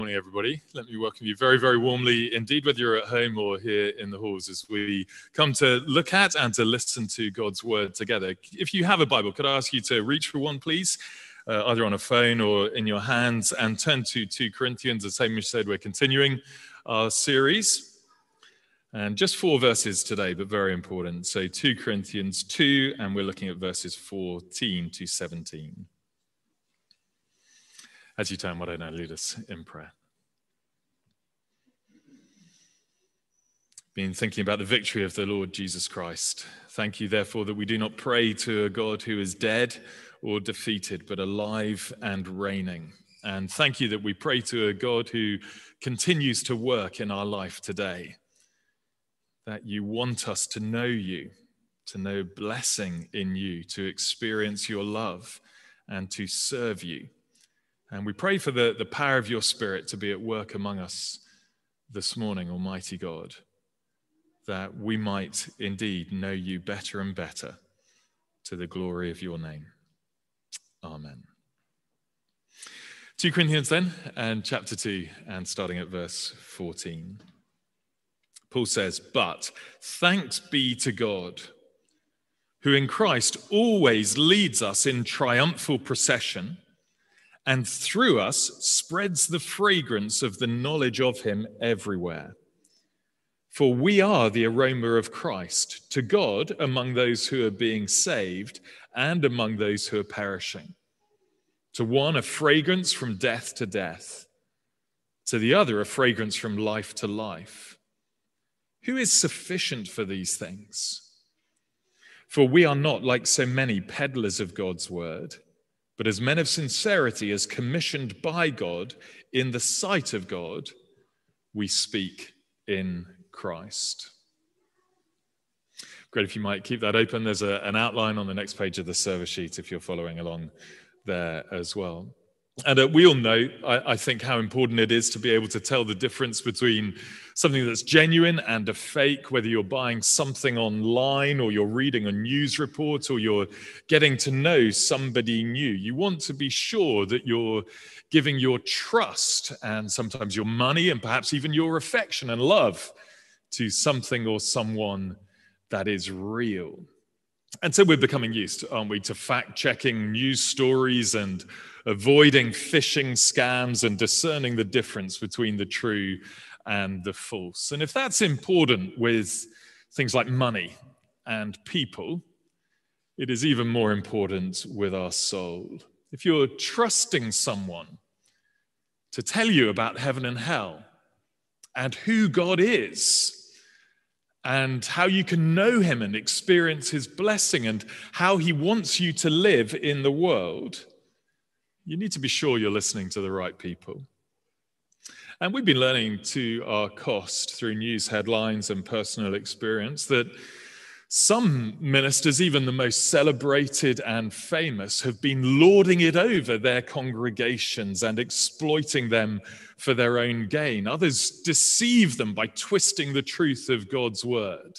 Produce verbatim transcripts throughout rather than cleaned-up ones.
Morning, everybody. Let me welcome you very, very warmly indeed, whether you're at home or here in the halls, as we come to look at and to listen to God's word together. If you have a Bible, could I ask you to reach for one, please, uh, either on a phone or in your hands, and turn to Second Corinthians. As Hamish said, we're continuing our series. And just four verses today, but very important. So Second Corinthians two, and we're looking at verses fourteen to seventeen. As you turn, why don't I lead us in prayer? Been thinking about the victory of the Lord Jesus Christ. Thank you, therefore, that we do not pray to a God who is dead or defeated, but alive and reigning. And thank you that we pray to a God who continues to work in our life today. That you want us to know you, to know blessing in you, to experience your love and to serve you. And we pray for the, the power of your Spirit to be at work among us this morning, Almighty God, that we might indeed know you better and better to the glory of your name. Amen. Second Corinthians then, and chapter two, and starting at verse fourteen. Paul says, "But thanks be to God, who in Christ always leads us in triumphal procession, and through us spreads the fragrance of the knowledge of him everywhere. For we are the aroma of Christ to God among those who are being saved and among those who are perishing. To one, a fragrance from death to death. To the other, a fragrance from life to life. Who is sufficient for these things? For we are not like so many peddlers of God's word, but as men of sincerity, as commissioned by God in the sight of God, we speak in Christ." Great if you might keep that open. There's a, an outline on the next page of the service sheet if you're following along there as well. And uh, we all know, I, I think, how important it is to be able to tell the difference between something that's genuine and a fake, whether you're buying something online or you're reading a news report or you're getting to know somebody new. You want to be sure that you're giving your trust and sometimes your money and perhaps even your affection and love to something or someone that is real. And so we're becoming used, aren't we, to fact-checking news stories and avoiding phishing scams and discerning the difference between the true and the false. And if that's important with things like money and people, it is even more important with our soul. If you're trusting someone to tell you about heaven and hell and who God is, and how you can know him and experience his blessing and how he wants you to live in the world, you need to be sure you're listening to the right people. And we've been learning to our cost through news headlines and personal experience that some ministers, even the most celebrated and famous, have been lording it over their congregations and exploiting them for their own gain. Others deceive them by twisting the truth of God's word.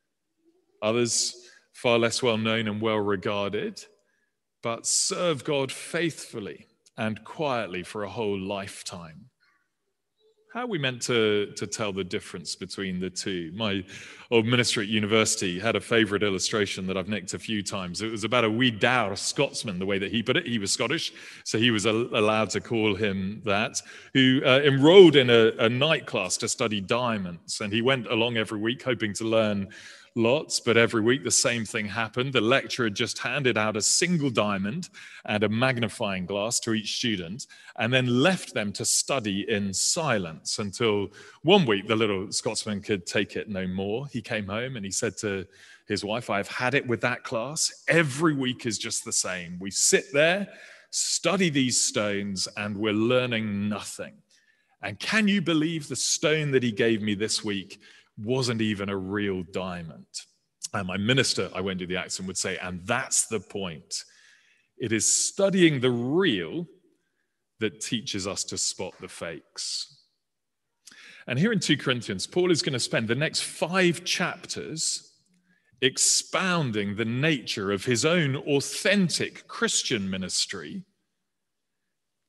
Others, far less well known and well regarded, but serve God faithfully and quietly for a whole lifetime. How are we meant to, to tell the difference between the two? My old minister at university had a favourite illustration that I've nicked a few times. It was about a wee dour Scotsman, the way that he put it. He was Scottish, so he was allowed to call him that, who uh, enrolled in a, a night class to study diamonds. And he went along every week hoping to learn lots, but every week the same thing happened. The lecturer just handed out a single diamond and a magnifying glass to each student and then left them to study in silence until one week the little Scotsman could take it no more. He came home and he said to his wife, "I've had it with that class. Every week is just the same. We sit there, study these stones, and we're learning nothing. And can you believe the stone that he gave me this week wasn't even a real diamond?" And my minister, I won't do the accent, would say, and that's the point. It is studying the real that teaches us to spot the fakes. And here in Second Corinthians, Paul is going to spend the next five chapters expounding the nature of his own authentic Christian ministry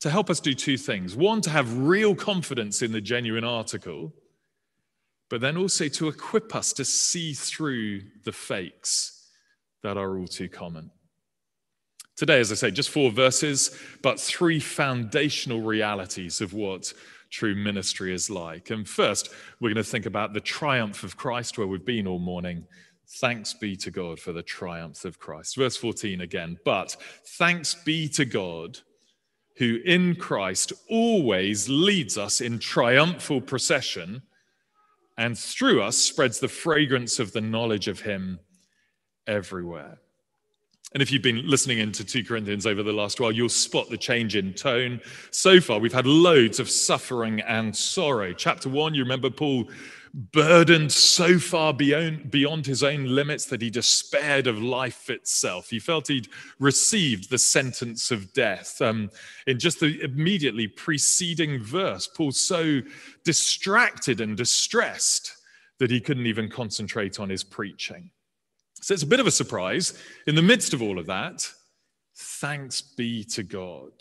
to help us do two things. One, to have real confidence in the genuine article, but then also to equip us to see through the fakes that are all too common. Today, as I say, just four verses, but three foundational realities of what true ministry is like. And first, we're going to think about the triumph of Christ, where we've been all morning. Thanks be to God for the triumph of Christ. Verse fourteen again, but thanks be to God who in Christ always leads us in triumphal procession and through us spreads the fragrance of the knowledge of him everywhere. And if you've been listening into Second Corinthians over the last while, you'll spot the change in tone. So far, we've had loads of suffering and sorrow. Chapter one, you remember Paul burdened so far beyond, beyond his own limits that he despaired of life itself. He felt he'd received the sentence of death. Um, in just the immediately preceding verse, Paul's so distracted and distressed that he couldn't even concentrate on his preaching. So it's a bit of a surprise. In the midst of all of that, thanks be to God.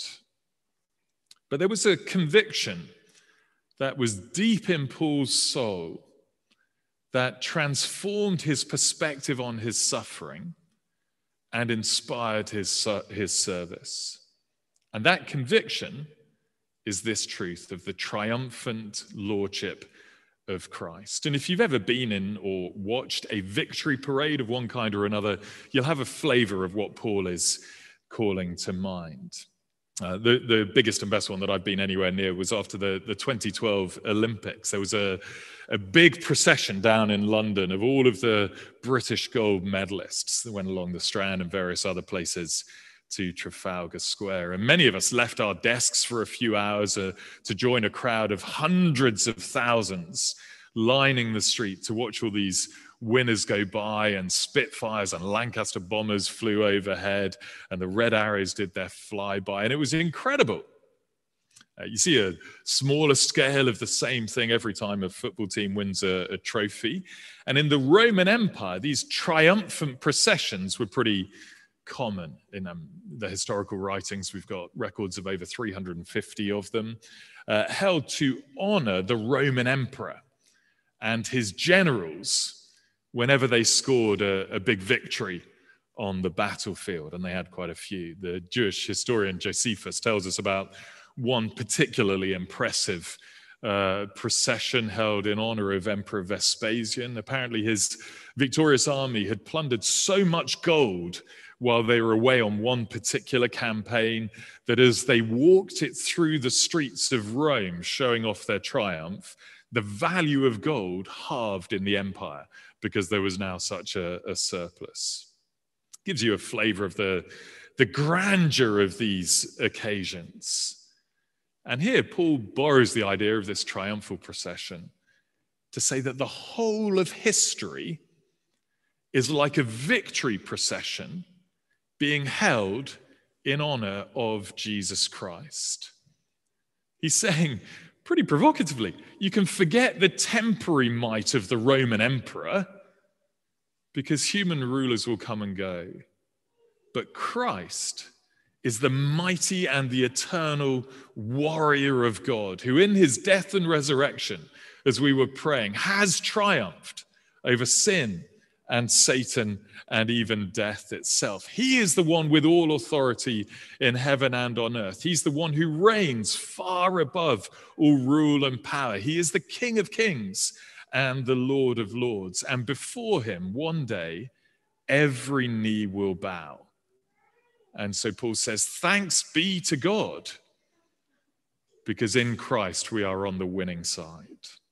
But there was a conviction that was deep in Paul's soul that transformed his perspective on his suffering and inspired his, his service. And that conviction is this truth of the triumphant lordship of Christ. And if you've ever been in or watched a victory parade of one kind or another, you'll have a flavor of what Paul is calling to mind. Uh, the, the biggest and best one that I've been anywhere near was after the, the twenty twelve Olympics. There was a, a big procession down in London of all of the British gold medalists that went along the Strand and various other places to Trafalgar Square. And many of us left our desks for a few hours uh, to join a crowd of hundreds of thousands lining the street to watch all these winners go by, and Spitfires and Lancaster bombers flew overhead, and the Red Arrows did their flyby, and it was incredible. Uh, you see a smaller scale of the same thing every time a football team wins a, a trophy. And in the Roman Empire, these triumphant processions were pretty common in um, the historical writings. We've got records of over three hundred fifty of them, uh, held to honor the Roman emperor and his generals whenever they scored a, a big victory on the battlefield, and they had quite a few. The Jewish historian Josephus tells us about one particularly impressive uh, procession held in honor of Emperor Vespasian. Apparently his victorious army had plundered so much gold while they were away on one particular campaign that as they walked it through the streets of Rome, showing off their triumph, the value of gold halved in the empire because there was now such a, a surplus. Gives you a flavor of the, the grandeur of these occasions. And here Paul borrows the idea of this triumphal procession to say that the whole of history is like a victory procession being held in honor of Jesus Christ. He's saying, pretty provocatively, you can forget the temporary might of the Roman emperor because human rulers will come and go. But Christ is the mighty and the eternal warrior of God, who in his death and resurrection, as we were praying, has triumphed over sin and Satan and even death itself. He is the one with all authority in heaven and on earth. He's the one who reigns far above all rule and power. He is the King of kings and the Lord of lords. And before him, one day, every knee will bow. And so Paul says, thanks be to God, because in Christ we are on the winning side.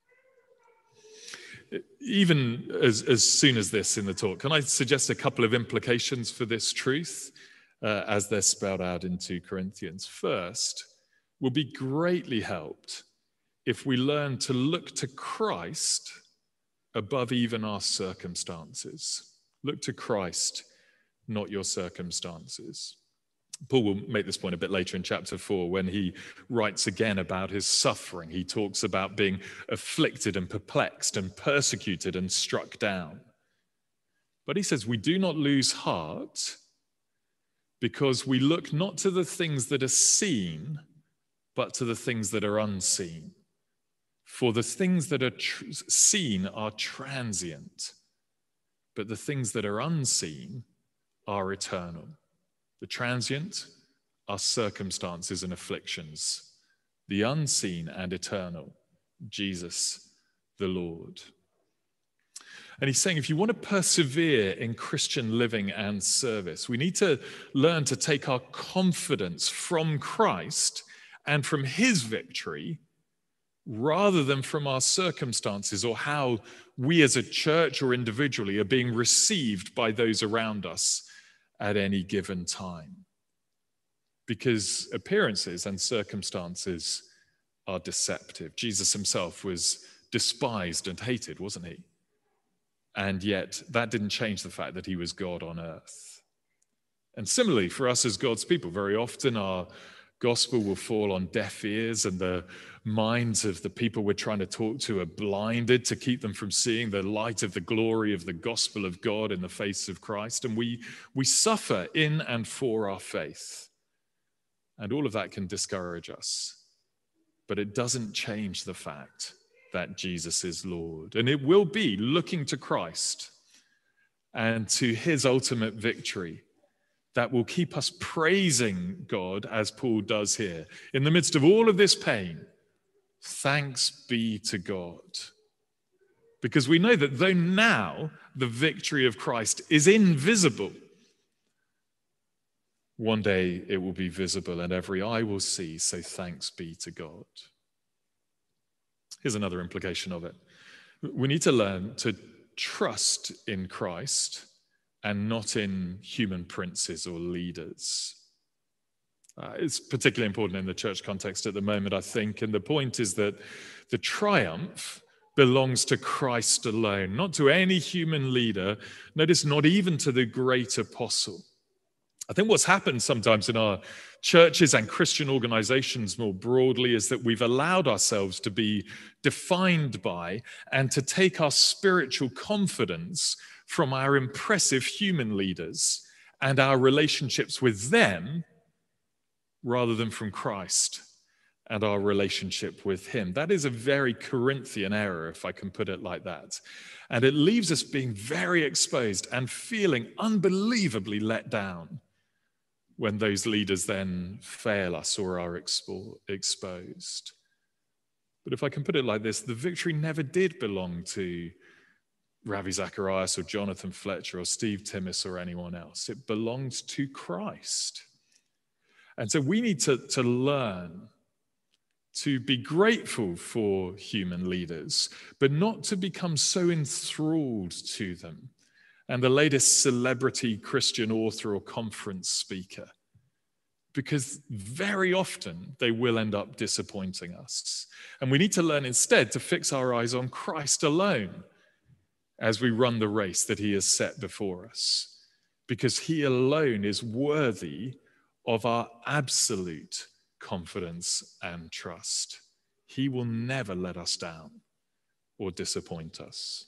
Even as, as soon as this in the talk, can I suggest a couple of implications for this truth uh, as they're spelled out in Second Corinthians? First, we'll be greatly helped if we learn to look to Christ above even our circumstances. Look to Christ, not your circumstances. Paul will make this point a bit later in chapter four when he writes again about his suffering. He talks about being afflicted and perplexed and persecuted and struck down. But he says we do not lose heart because we look not to the things that are seen, but to the things that are unseen. For the things that are tr- seen are transient, but the things that are unseen are eternal. The transient are circumstances and afflictions. The unseen and eternal, Jesus the Lord. And he's saying, if you want to persevere in Christian living and service, we need to learn to take our confidence from Christ and from his victory, rather than from our circumstances or how we as a church or individually are being received by those around us at any given time. Because appearances and circumstances are deceptive. Jesus himself was despised and hated, wasn't he? And yet that didn't change the fact that he was God on earth. And similarly, for us as God's people, very often our gospel will fall on deaf ears, and the minds of the people we're trying to talk to are blinded to keep them from seeing the light of the glory of the gospel of God in the face of Christ. And we, we suffer in and for our faith. And all of that can discourage us. But it doesn't change the fact that Jesus is Lord. And it will be looking to Christ and to his ultimate victory that will keep us praising God, as Paul does here. In the midst of all of this pain, thanks be to God. Because we know that though now the victory of Christ is invisible, one day it will be visible and every eye will see, so thanks be to God. Here's another implication of it. We need to learn to trust in Christ and not in human princes or leaders. Uh, it's particularly important in the church context at the moment, I think, and the point is that the triumph belongs to Christ alone, not to any human leader. Notice, not even to the great apostle. I think what's happened sometimes in our churches and Christian organizations more broadly is that we've allowed ourselves to be defined by and to take our spiritual confidence from our impressive human leaders and our relationships with them, rather than from Christ and our relationship with him. That is a very Corinthian error, if I can put it like that. And it leaves us being very exposed and feeling unbelievably let down when those leaders then fail us or are expo- exposed. But if I can put it like this, the victory never did belong to Ravi Zacharias or Jonathan Fletcher or Steve Timmis or anyone else. It belongs to Christ. And so we need to, to learn to be grateful for human leaders, but not to become so enthralled to them and the latest celebrity Christian author or conference speaker, because very often they will end up disappointing us. And we need to learn instead to fix our eyes on Christ alone as we run the race that he has set before us, because he alone is worthy of our absolute confidence and trust. He will never let us down or disappoint us.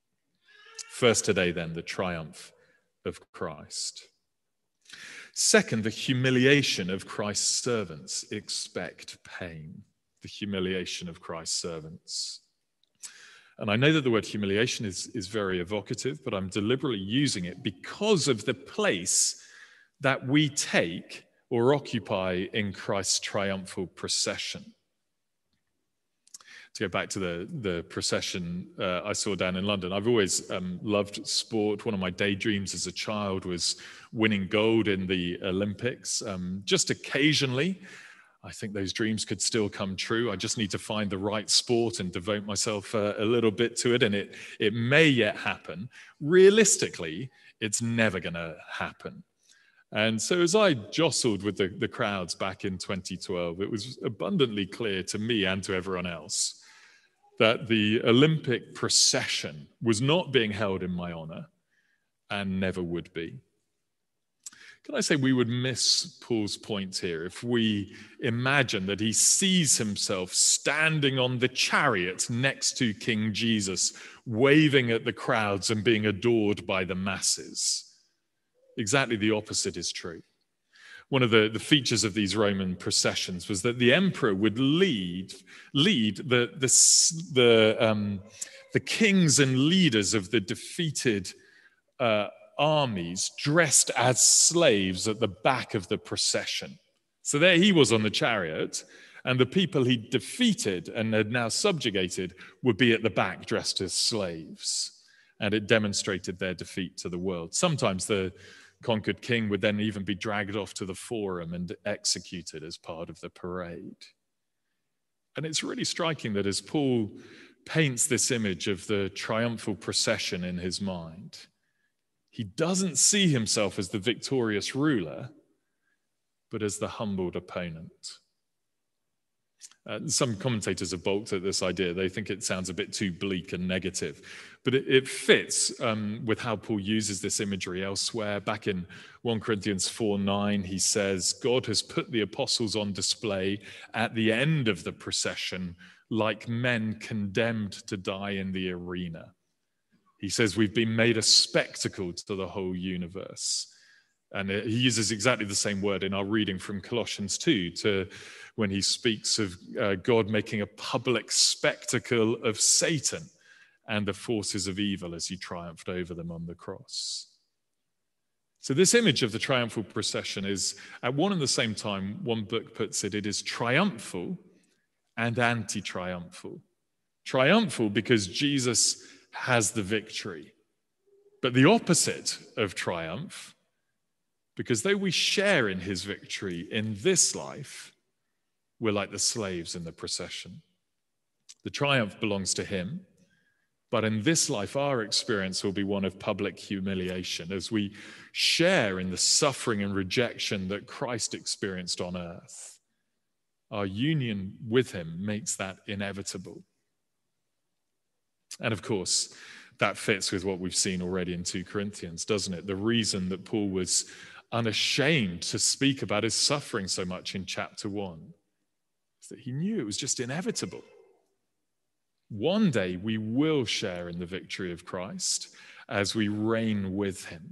First today, then, the triumph of Christ. Second, the humiliation of Christ's servants. Expect pain. The humiliation of Christ's servants. And I know that the word humiliation is, is very evocative, but I'm deliberately using it because of the place that we take or occupy in Christ's triumphal procession. To go back to the, the procession uh, I saw down in London, I've always um, loved sport. One of my daydreams as a child was winning gold in the Olympics. Um, just occasionally, I think those dreams could still come true. I just need to find the right sport and devote myself uh, a little bit to it, and it, it may yet happen. Realistically, it's never going to happen. And so as I jostled with the, the crowds back in twenty twelve, it was abundantly clear to me and to everyone else that the Olympic procession was not being held in my honor and never would be. Can I say we would miss Paul's point here if we imagine that he sees himself standing on the chariot next to King Jesus, waving at the crowds and being adored by the masses? Exactly the opposite is true. One of the, the features of these Roman processions was that the emperor would lead lead the the the, um, the kings and leaders of the defeated uh, armies dressed as slaves at the back of the procession. So there he was on the chariot, and the people he defeated and had now subjugated would be at the back dressed as slaves. And it demonstrated their defeat to the world. Sometimes the conquered king would then even be dragged off to the forum and executed as part of the parade. And it's really striking that as Paul paints this image of the triumphal procession in his mind, he doesn't see himself as the victorious ruler, but as the humbled opponent. Uh, some commentators have balked at this idea. They think it sounds a bit too bleak and negative, but it, it fits um, with how Paul uses this imagery elsewhere. Back in First Corinthians four nine, he says, God has put the apostles on display at the end of the procession like men condemned to die in the arena. He says we've been made a spectacle to the whole universe. And he uses exactly the same word in our reading from Colossians two to when he speaks of uh, God making a public spectacle of Satan and the forces of evil as he triumphed over them on the cross. So this image of the triumphal procession is, at one and the same time, one book puts it, it is triumphal and anti-triumphal. Triumphal because Jesus has the victory, but the opposite of triumph, because though we share in his victory in this life, we're like the slaves in the procession. The triumph belongs to him, but in this life, our experience will be one of public humiliation as we share in the suffering and rejection that Christ experienced on earth. Our union with him makes that inevitable. And of course, that fits with what we've seen already in Second Corinthians, doesn't it? The reason that Paul was unashamed to speak about his suffering so much in chapter one is that he knew it was just inevitable. One day we will share in the victory of Christ as we reign with him.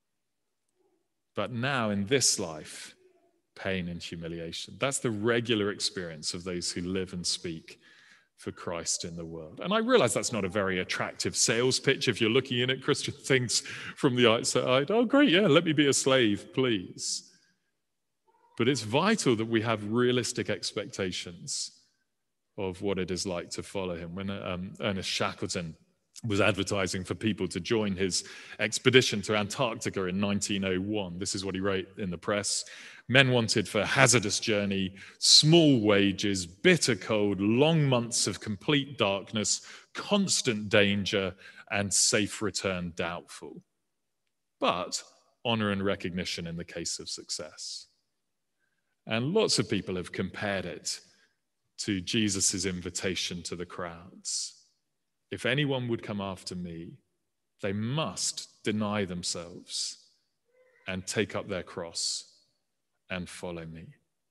But now in this life, pain and humiliation. That's the regular experience of those who live and speak for Christ in the world. And I realize that's not a very attractive sales pitch if you're looking in at Christian things from the outside. Oh, great, yeah, let me be a slave, please. But it's vital that we have realistic expectations of what it is like to follow him. When um, Ernest Shackleton was advertising for people to join his expedition to Antarctica in nineteen oh one, this is what he wrote in the press. Men wanted for hazardous journey, small wages, bitter cold, long months of complete darkness, constant danger, and safe return doubtful. But honor and recognition in the case of success. And lots of people have compared it to Jesus' invitation to the crowds. If anyone would come after me, they must deny themselves and take up their cross and follow me.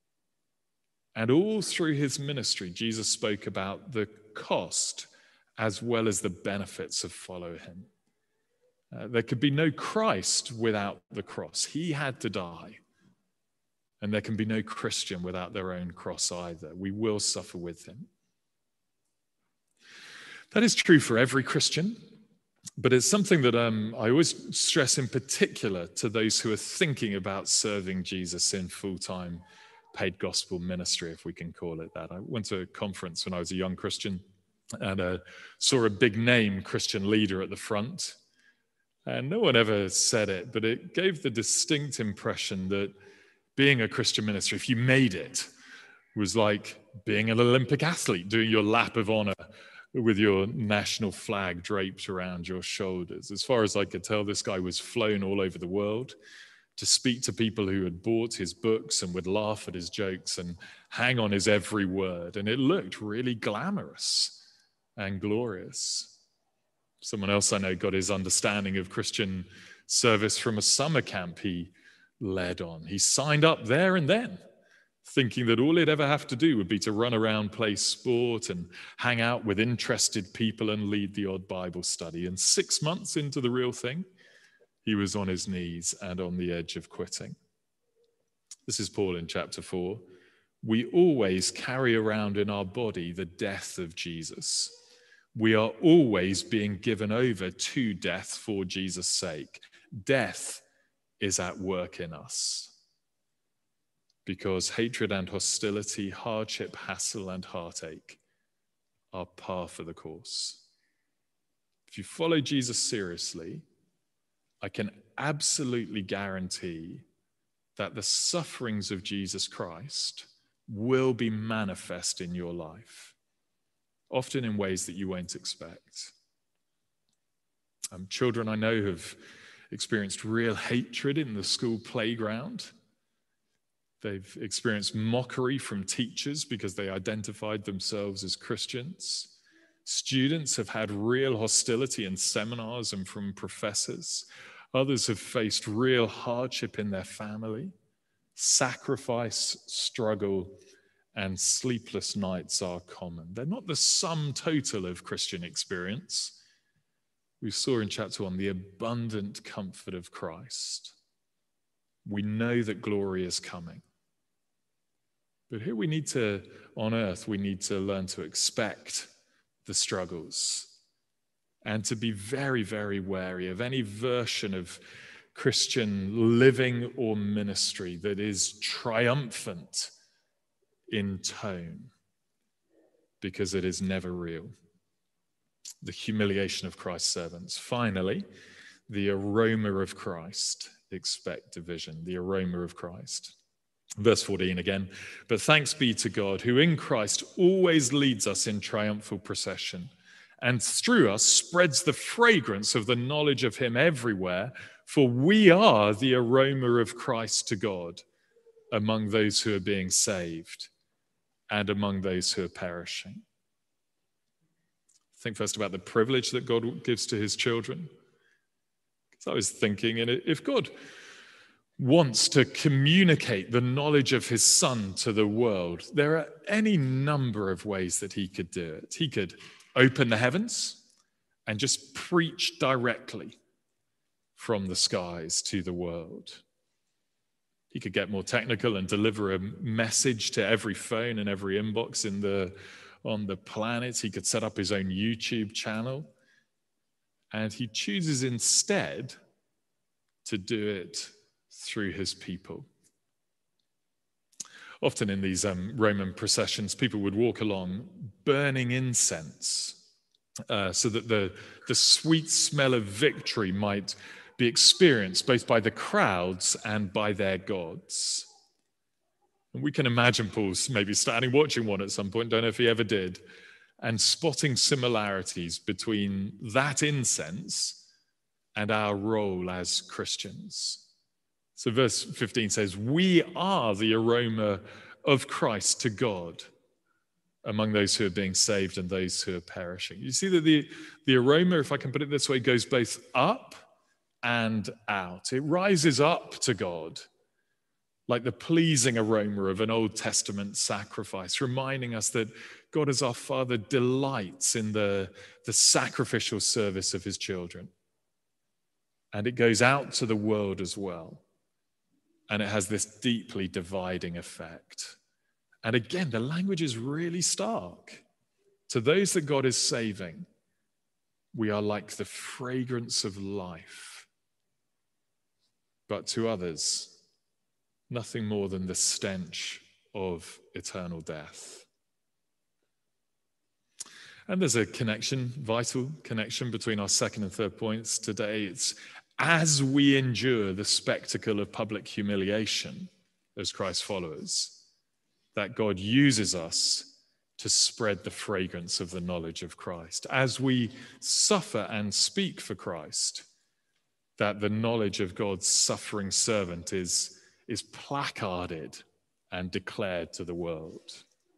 And all through his ministry, Jesus spoke about the cost as well as the benefits of follow him. Uh, there could be no Christ without the cross. He had to die. And there can be no Christian without their own cross either. We will suffer with him. That is true for every Christian, but it's something that um, I always stress in particular to those who are thinking about serving Jesus in full-time paid gospel ministry, if we can call it that. I went to a conference when I was a young Christian and uh, saw a big name Christian leader at the front. And no one ever said it, but it gave the distinct impression that being a Christian minister, if you made it, was like being an Olympic athlete, doing your lap of honor with your national flag draped around your shoulders. As far as I could tell, this guy was flown all over the world to speak to people who had bought his books and would laugh at his jokes and hang on his every word. And it looked really glamorous and glorious. Someone else I know got his understanding of Christian service from a summer camp he led on. He signed up there and then, thinking that all he'd ever have to do would be to run around, play sport, and hang out with interested people and lead the odd Bible study. And six months into the real thing, he was on his knees and on the edge of quitting. This is Paul in chapter four. We always carry around in our body the death of Jesus. We are always being given over to death for Jesus' sake. Death is at work in us because hatred and hostility, hardship, hassle, and heartache are par for the course. If you follow Jesus seriously, I can absolutely guarantee that the sufferings of Jesus Christ will be manifest in your life, often in ways that you won't expect. Um, children I know have experienced real hatred in the school playground. They've experienced mockery from teachers because they identified themselves as Christians. Students have had real hostility in seminars and from professors. Others have faced real hardship in their family. Sacrifice, struggle, and sleepless nights are common. They're not the sum total of Christian experience. We saw in chapter one the abundant comfort of Christ. We know that glory is coming. But here we need to, on earth, we need to learn to expect the struggles and to be very, very wary of any version of Christian living or ministry that is triumphant in tone, because it is never real. The humiliation of Christ's servants. Finally, the aroma of Christ. Expect division, the aroma of Christ. Verse fourteen again, but thanks be to God who in Christ always leads us in triumphal procession and through us spreads the fragrance of the knowledge of him everywhere, for we are the aroma of Christ to God among those who are being saved and among those who are perishing. Think first about the privilege that God gives to his children. Because I was thinking, and if God wants to communicate the knowledge of his Son to the world, there are any number of ways that he could do it. He could open the heavens and just preach directly from the skies to the world. He could get more technical and deliver a message to every phone and every inbox in the, on the planet. He could set up his own YouTube channel. And he chooses instead to do it through his people. Often in these um, Roman processions, people would walk along burning incense uh, so that the, the sweet smell of victory might be experienced both by the crowds and by their gods. And we can imagine Paul maybe standing watching one at some point, don't know if he ever did, and spotting similarities between that incense and our role as Christians. So verse fifteen says, we are the aroma of Christ to God among those who are being saved and those who are perishing. You see that the, the aroma, if I can put it this way, goes both up and out. It rises up to God like the pleasing aroma of an Old Testament sacrifice, reminding us that God as our Father delights in the, the sacrificial service of his children. And it goes out to the world as well. And it has this deeply dividing effect. And again, the language is really stark. To those that God is saving, we are like the fragrance of life. But to others, nothing more than the stench of eternal death. And there's a connection, vital connection between our second and third points today. It's as we endure the spectacle of public humiliation as Christ's followers, that God uses us to spread the fragrance of the knowledge of Christ. As we suffer and speak for Christ, that the knowledge of God's suffering servant is, is placarded and declared to the world.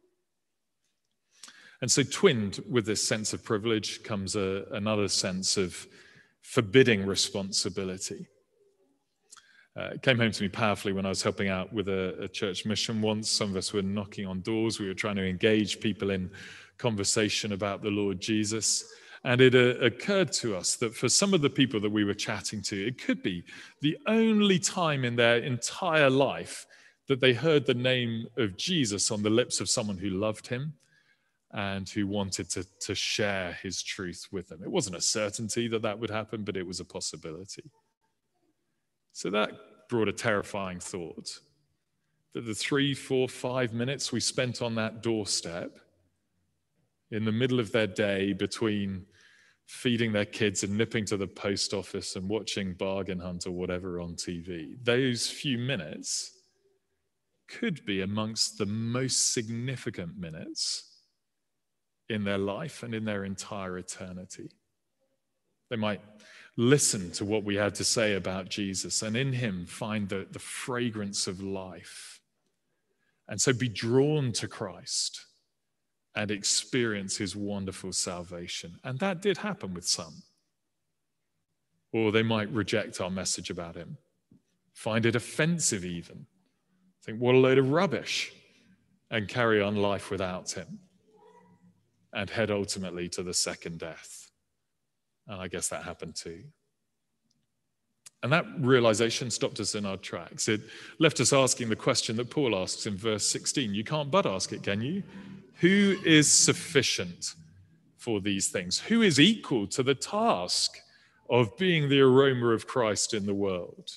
And so twinned with this sense of privilege comes a, another sense of forbidding responsibility. Uh, it came home to me powerfully when I was helping out with a, a church mission once. Some of us were knocking on doors. We were trying to engage people in conversation about the Lord Jesus. And it uh, occurred to us that for some of the people that we were chatting to, it could be the only time in their entire life that they heard the name of Jesus on the lips of someone who loved him and who wanted to, to share his truth with them. It wasn't a certainty that that would happen, but it was a possibility. So that brought a terrifying thought, that the three, four, five minutes we spent on that doorstep in the middle of their day between feeding their kids and nipping to the post office and watching Bargain Hunt or whatever on T V, those few minutes could be amongst the most significant minutes in their life and in their entire eternity. They might listen to what we had to say about Jesus and in him find the, the fragrance of life. And so be drawn to Christ and experience his wonderful salvation. And that did happen with some. Or they might reject our message about him, find it offensive even, think, what a load of rubbish, and carry on life without him, and head ultimately to the second death. And I guess that happened too. And that realization stopped us in our tracks. It left us asking the question that Paul asks in verse sixteen. You can't but ask it, can you? Who is sufficient for these things? Who is equal to the task of being the aroma of Christ in the world?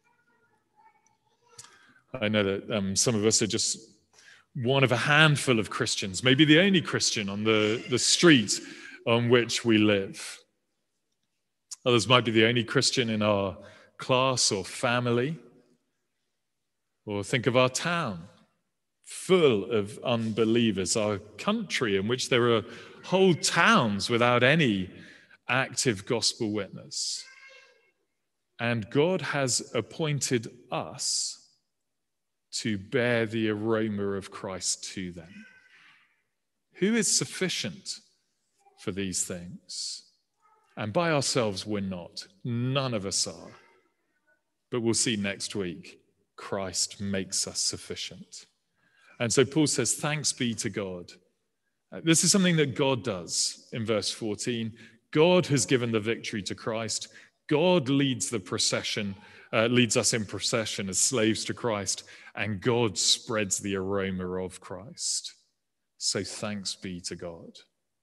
I know that um, some of us are just one of a handful of Christians, maybe the only Christian on the, the street on which we live. Others might be the only Christian in our class or family. Or think of our town, full of unbelievers, our country in which there are whole towns without any active gospel witness. And God has appointed us to bear the aroma of Christ to them. Who is sufficient for these things? And by ourselves, we're not. None of us are. But we'll see next week, Christ makes us sufficient. And so Paul says, thanks be to God. This is something that God does in verse fourteen. God has given the victory to Christ. God leads the procession, uh, leads us in procession as slaves to Christ, and God spreads the aroma of Christ. So thanks be to God.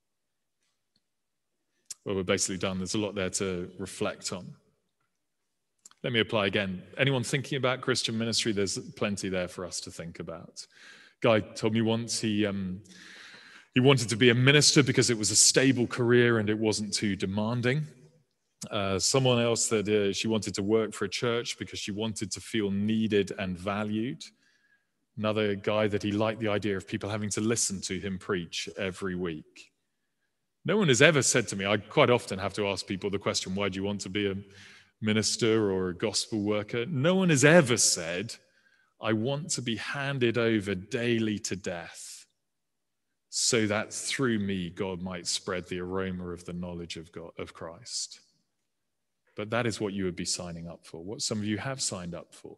Well, we're basically done. There's a lot there to reflect on. Let me apply again. Anyone thinking about Christian ministry, there's plenty there for us to think about. Guy told me once he um, he wanted to be a minister because it was a stable career and it wasn't too demanding. Uh, someone else that uh, she wanted to work for a church because she wanted to feel needed and valued. Another guy that he liked the idea of people having to listen to him preach every week. No one has ever said to me, I quite often have to ask people the question, why do you want to be a minister or a gospel worker? No one has ever said, I want to be handed over daily to death so that through me God might spread the aroma of the knowledge of God, of Christ. But that is what you would be signing up for, what some of you have signed up for.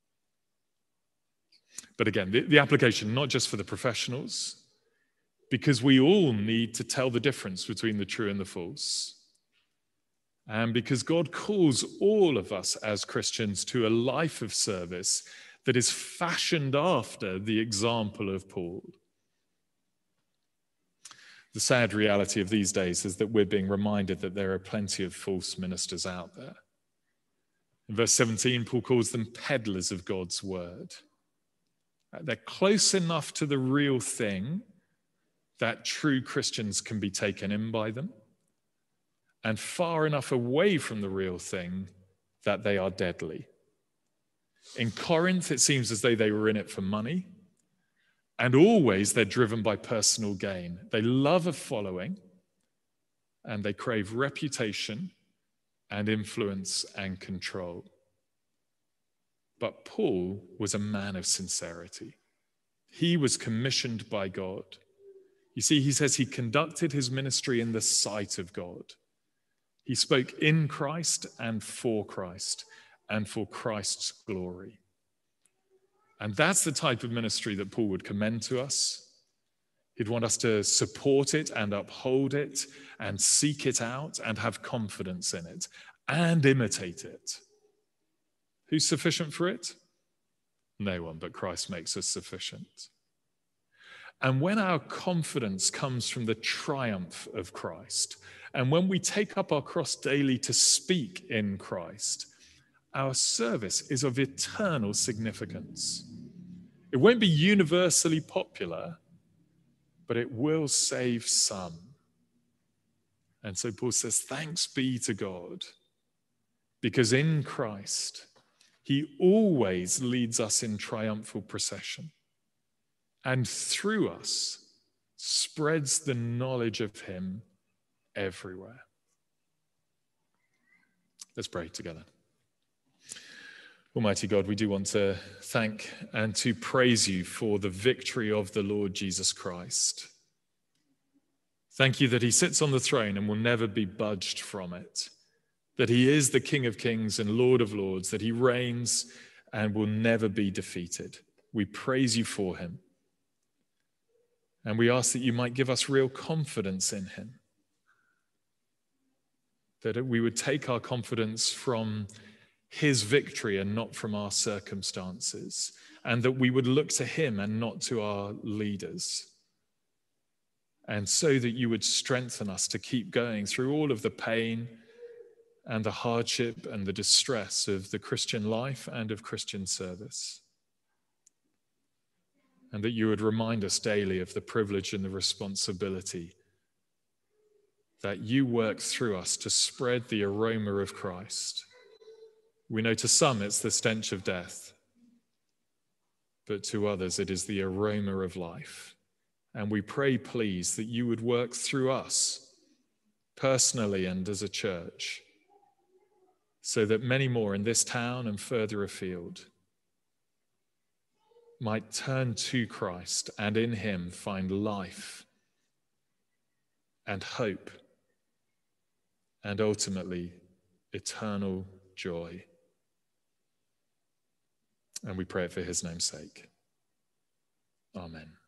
But again, the, the application, not just for the professionals, because we all need to tell the difference between the true and the false. And because God calls all of us as Christians to a life of service that is fashioned after the example of Paul. The sad reality of these days is that we're being reminded that there are plenty of false ministers out there. In verse seventeen, Paul calls them peddlers of God's word. They're close enough to the real thing that true Christians can be taken in by them, and far enough away from the real thing that they are deadly. In Corinth, it seems as though they were in it for money, and always they're driven by personal gain. They love a following, and they crave reputation and influence and control. But Paul was a man of sincerity. He was commissioned by God. You see, he says he conducted his ministry in the sight of God. He spoke in Christ and for Christ and for Christ's glory. And that's the type of ministry that Paul would commend to us. He'd want us to support it and uphold it and seek it out and have confidence in it and imitate it. Who's sufficient for it? No one, but Christ makes us sufficient. And when our confidence comes from the triumph of Christ, and when we take up our cross daily to speak in Christ, our service is of eternal significance. It won't be universally popular, but it will save some. And so Paul says, thanks be to God, because in Christ, he always leads us in triumphal procession, and through us spreads the knowledge of him everywhere. Let's pray together. Almighty God, we do want to thank and to praise you for the victory of the Lord Jesus Christ. Thank you that he sits on the throne and will never be budged from it, that he is the King of Kings and Lord of Lords, that he reigns and will never be defeated. We praise you for him. And we ask that you might give us real confidence in him, that we would take our confidence from his victory and not from our circumstances, and that we would look to him and not to our leaders. And so that you would strengthen us to keep going through all of the pain and the hardship and the distress of the Christian life and of Christian service. And that you would remind us daily of the privilege and the responsibility that you work through us to spread the aroma of Christ. We know to some it's the stench of death, but to others it is the aroma of life. And we pray, please, that you would work through us personally and as a church, so that many more in this town and further afield might turn to Christ and in him find life and hope and ultimately eternal joy. And we pray it for his name's sake. Amen.